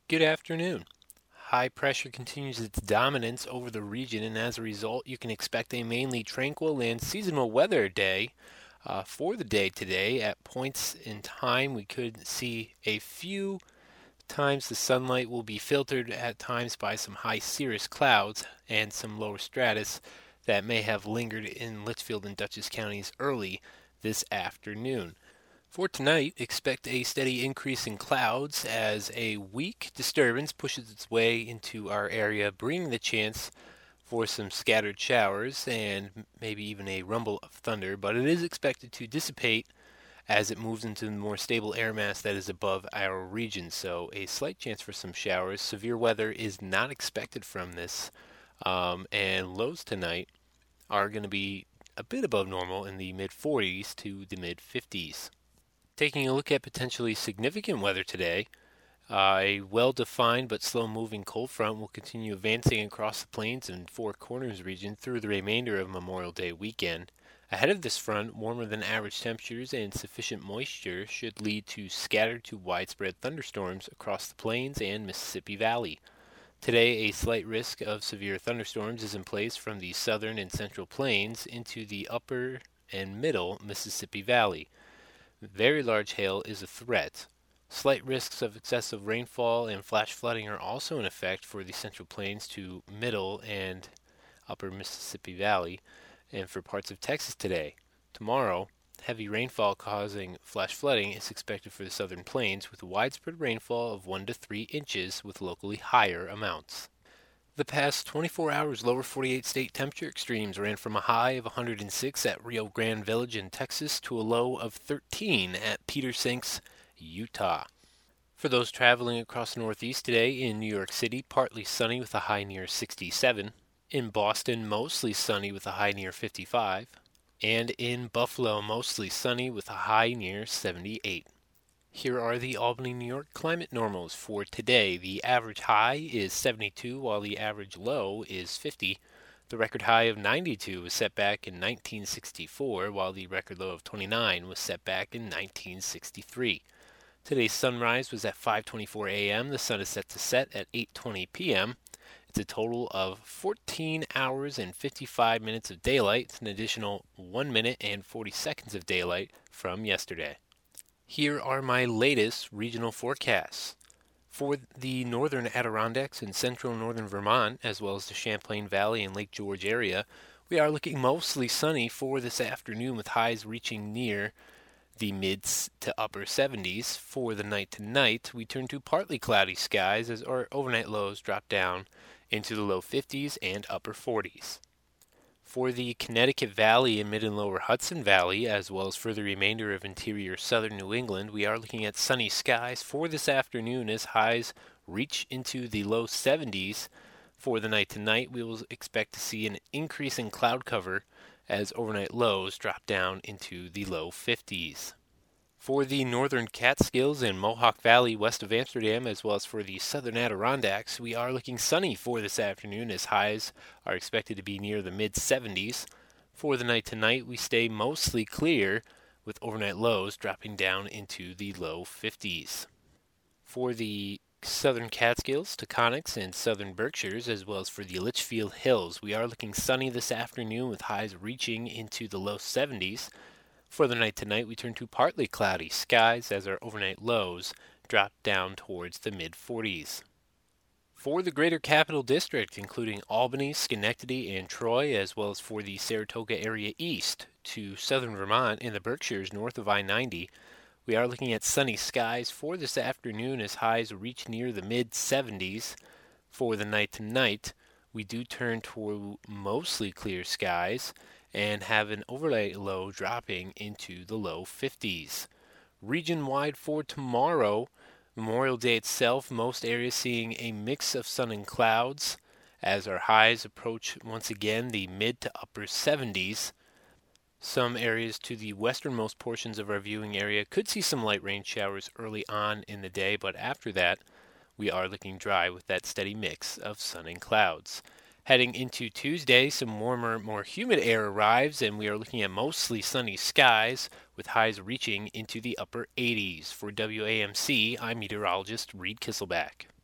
Good afternoon. High pressure continues its dominance over the region, and as a result, you can expect a mainly tranquil and seasonal weather day for the day today. At points in time, we could see a few times the sunlight will be filtered at times by some high cirrus clouds and some lower stratus that may have lingered in Litchfield and Dutchess counties early this afternoon. For tonight, expect a steady increase in clouds as a weak disturbance pushes its way into our area, bringing the chance for some scattered showers and maybe even a rumble of thunder, but it is expected to dissipate as it moves into the more stable air mass that is above our region. So a slight chance for some showers. Severe weather is not expected from this, and lows tonight are going to be a bit above normal in the mid 40s to the mid 50s. Taking a look at potentially significant weather today, a well-defined but slow-moving cold front will continue advancing across the plains and Four Corners region through the remainder of Memorial Day weekend. Ahead of this front, warmer than average temperatures and sufficient moisture should lead to scattered to widespread thunderstorms across the plains and Mississippi Valley. Today, a slight risk of severe thunderstorms is in place from the southern and central plains into the upper and middle Mississippi Valley. Very large hail is a threat. Slight risks of excessive rainfall and flash flooding are also in effect for the central plains to middle and upper Mississippi Valley and for parts of Texas today. Tomorrow, heavy rainfall causing flash flooding is expected for the southern plains with widespread rainfall of 1 to 3 inches with locally higher amounts. The past 24 hours, lower 48 state temperature extremes ran from a high of 106 at Rio Grande Village in Texas to a low of 13 at Peter Sinks, Utah. For those traveling across the Northeast today, in New York City, partly sunny with a high near 67. In Boston, mostly sunny with a high near 55. And in Buffalo, mostly sunny with a high near 78. Here are the Albany, New York climate normals for today. The average high is 72 while the average low is 50. The record high of 92 was set back in 1964 while the record low of 29 was set back in 1963. Today's sunrise was at 5:24 a.m. The sun is set to set at 8:20 p.m. It's a total of 14 hours and 55 minutes of daylight. It's an additional 1 minute and 40 seconds of daylight from yesterday. Here are my latest regional forecasts. For the northern Adirondacks and central northern Vermont, as well as the Champlain Valley and Lake George area, we are looking mostly sunny for this afternoon with highs reaching near the mids to upper 70s. For the night tonight, we turn to partly cloudy skies as our overnight lows drop down into the low 50s and upper 40s. For the Connecticut Valley and mid and lower Hudson Valley, as well as for the remainder of interior southern New England, we are looking at sunny skies for this afternoon as highs reach into the low 70s. For the night tonight, we will expect to see an increase in cloud cover as overnight lows drop down into the low 50s. For the northern Catskills and Mohawk Valley west of Amsterdam, as well as for the southern Adirondacks, we are looking sunny for this afternoon as highs are expected to be near the mid-70s. For the night tonight, we stay mostly clear with overnight lows dropping down into the low 50s. For the southern Catskills, Taconics, and southern Berkshires, as well as for the Litchfield Hills, we are looking sunny this afternoon with highs reaching into the low 70s. For the night tonight, we turn to partly cloudy skies as our overnight lows drop down towards the mid-40s. For the greater capital district, including Albany, Schenectady, and Troy, as well as for the Saratoga area east to southern Vermont and the Berkshires north of I-90, we are looking at sunny skies for this afternoon as highs reach near the mid-70s. For the night tonight, we do turn toward mostly clear skies and have an overnight low dropping into the low 50s. Region-wide for tomorrow, Memorial Day itself, most areas seeing a mix of sun and clouds as our highs approach once again the mid to upper 70s. Some areas to the westernmost portions of our viewing area could see some light rain showers early on in the day, but after that, we are looking dry with that steady mix of sun and clouds. Heading into Tuesday, some warmer, more humid air arrives, and we are looking at mostly sunny skies with highs reaching into the upper 80s. For WAMC, I'm meteorologist Reed Kisselback.